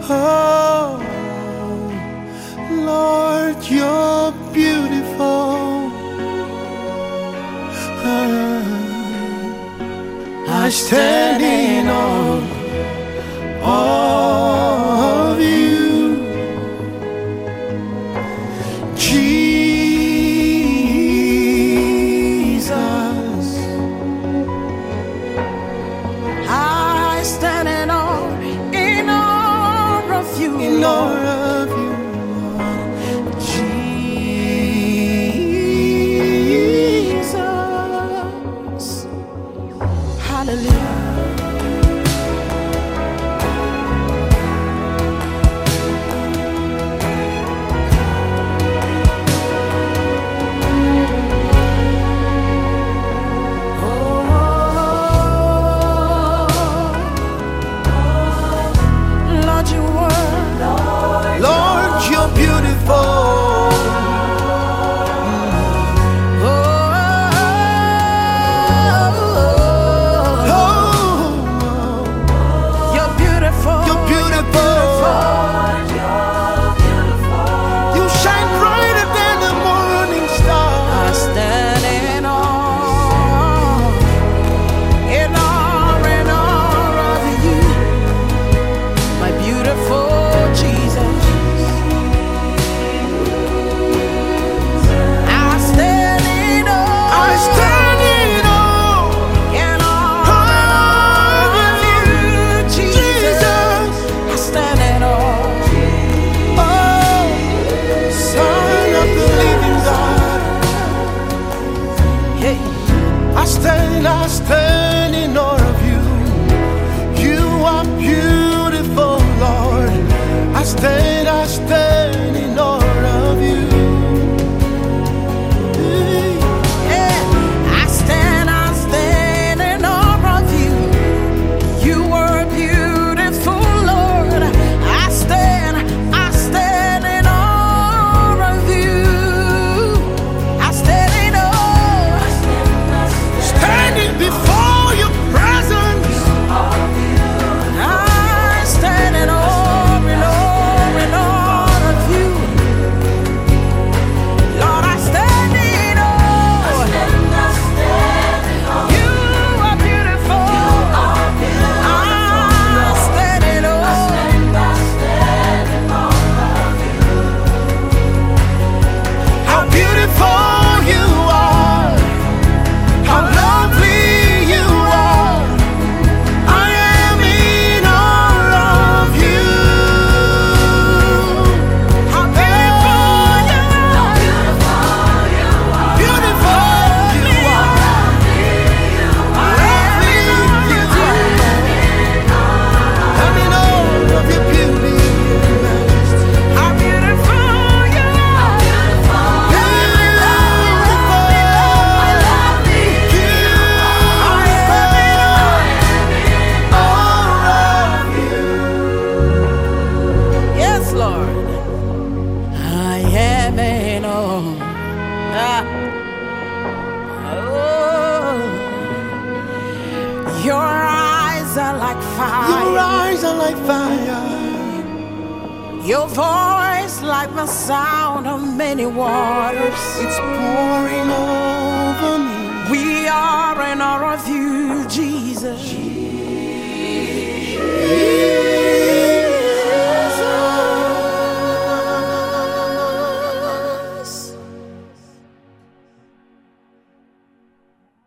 Oh, Lord, you're beautiful. I stand in awe of you, Jesus. I stand in awe of you, In awe of you, Jesus. Hallelujah. Lord, you're beautiful. You're beautiful. You're beautiful. You shine brighter than the morning star. I stand in awe of you, my beautiful Jesus. I stand in awe. I stand in awe of you, Jesus. I stand in awe. Oh, Son of the living God. Hey. I stand in awe of you. You are beautiful, Lord. I stand in awe of you. I stand in awe of you. You are beautiful, Lord. I stand in awe of you. I stand in awe. Standing before your presence. I stand in awe of you. Lord, I stand in awe. You are beautiful. I stand in awe. How beautiful you are. How lovely you are. I am in awe of you. How beautiful you are. Beautiful you are. Lovely you are. I'm in awe of your beauty and majesty. How beautiful you are. Yes, Lord. I am in awe. Oh. Your eyes are like Your fire. eyes are like fire. Your voice like the sound of many waters. It's pouring over me. We are in awe of you, Jesus.